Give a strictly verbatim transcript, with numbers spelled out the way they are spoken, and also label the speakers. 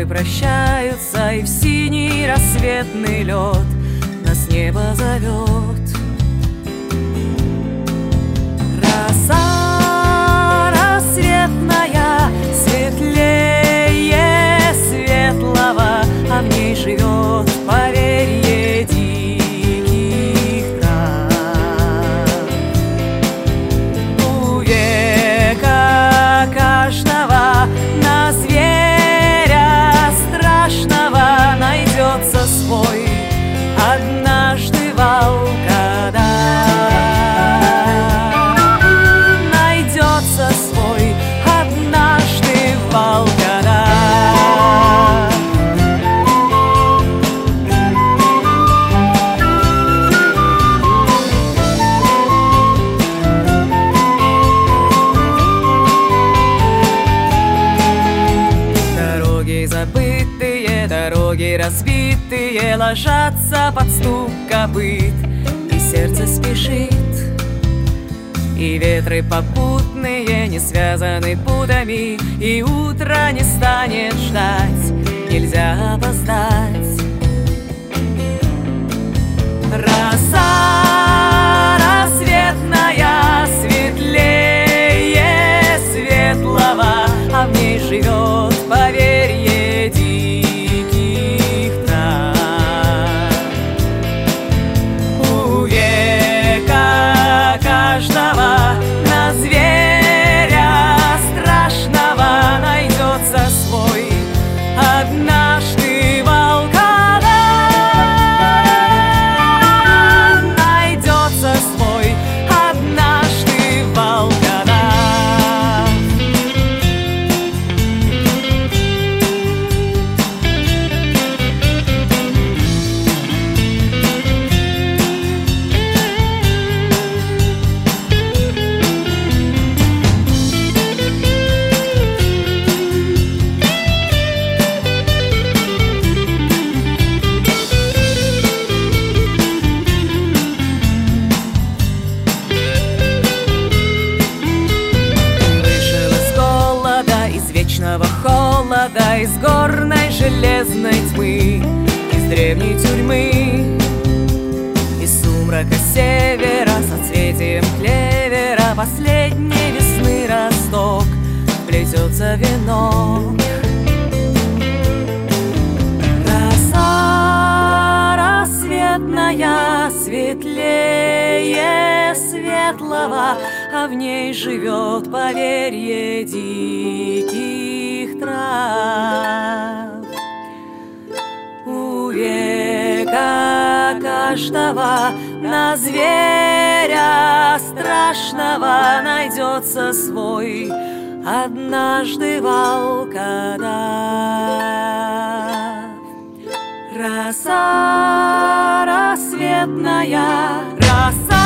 Speaker 1: порой прощаются, и в синий рассветный лед нас небо зовет. Роса рассветная, светлее светлого, а в ней живет поверье диких трав. У века каждого на зверя страшного найдется свой однажды волкодав. Найдется свой однажды волкодав. Дороги забытые, дороги разбитые ложатся под стук копыт, и сердце спешит. И ветры попутные не связаны путами, и утро не станет ждать, нельзя опоздать. Роса рассветная, светлее светлого, а в ней живет поверье диких трав. У века каждого на зверя страшного найдется свой однажды волкодав. Найдется свой однажды волкодав. Вечного холода, из горной железной тьмы, из древней тюрьмы, из сумрака севера, соцветием клевера последней весны росток плетется венок. Роса рассветная, светлее светлого, а в ней живет поверье диких трав. У века каждого на зверя страшного найдется свой однажды волкодав. Роса рассветная, роса